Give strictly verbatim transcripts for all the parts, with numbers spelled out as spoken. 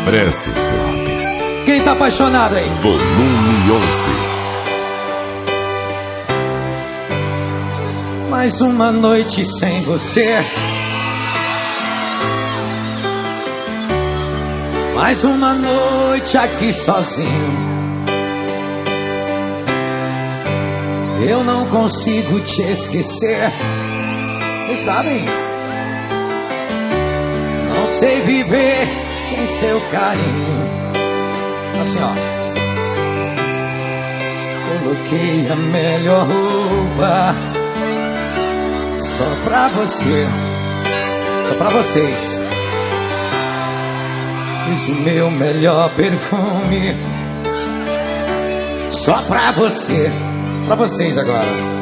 Francis Lopes. Quem tá apaixonado aí? Volume onze. Mais uma noite sem você. Mais uma noite aqui sozinho. Eu não consigo te esquecer. Vocês sabem? Não sei viver sem seu carinho. Assim, ó. Coloquei a melhor roupa só pra você, só pra vocês. Fiz o meu melhor perfume só pra você, pra vocês agora.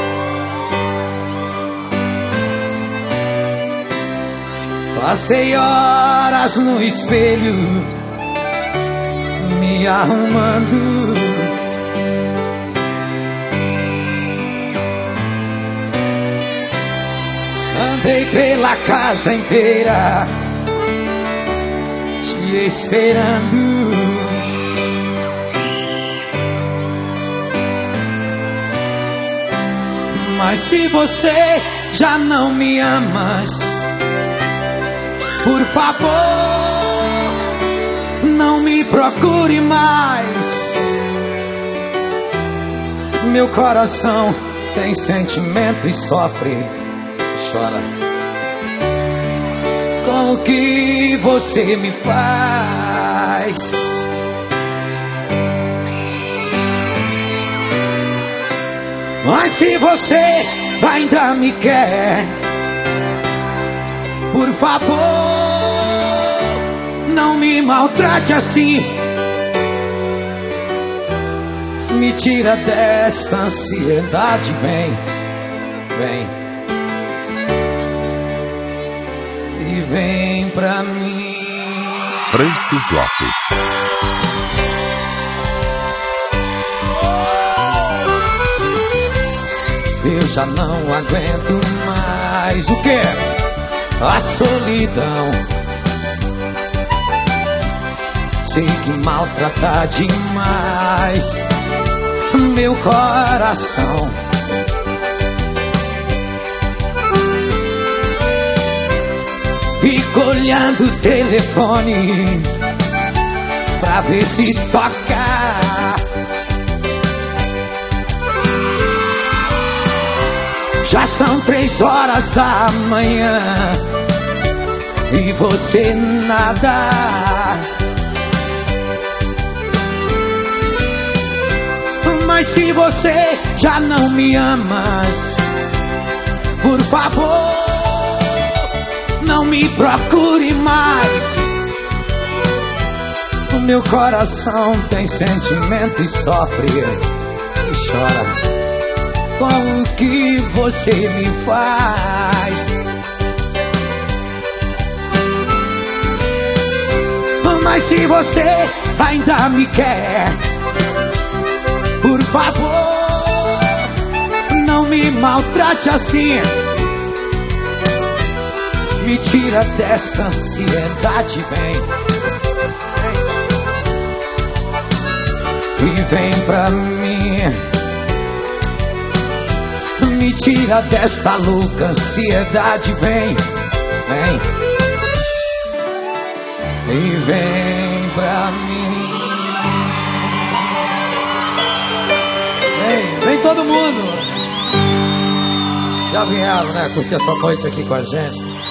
Passei horas no espelho me arrumando. Andei pela casa inteira te esperando. Mas se você já não me amas, por favor, não me procure mais. Meu coração tem sentimento e sofre, chora com o que você me faz. Mas se você ainda me quer, por favor, não me maltrate assim. Me tira desta ansiedade, vem, vem. E vem pra mim. Francis Lopes. Eu já não aguento mais. O quê? A solidão. Sei que maltrata demais meu coração. Fico olhando o telefone pra ver se toca. Já são três horas da manhã e você nada. Mas se você já não me amas, por favor, não me procure mais. O meu coração tem sentimento e sofre e chora com o que você me faz. Mas se você ainda me quer, por favor, não me maltrate assim. Me tira dessa ansiedade, vem, vem. E vem pra mim. Me tira desta louca ansiedade, vem, vem. E vem pra mim. Vem, vem todo mundo. Já vieram, né? Curtir essa noite aqui com a gente.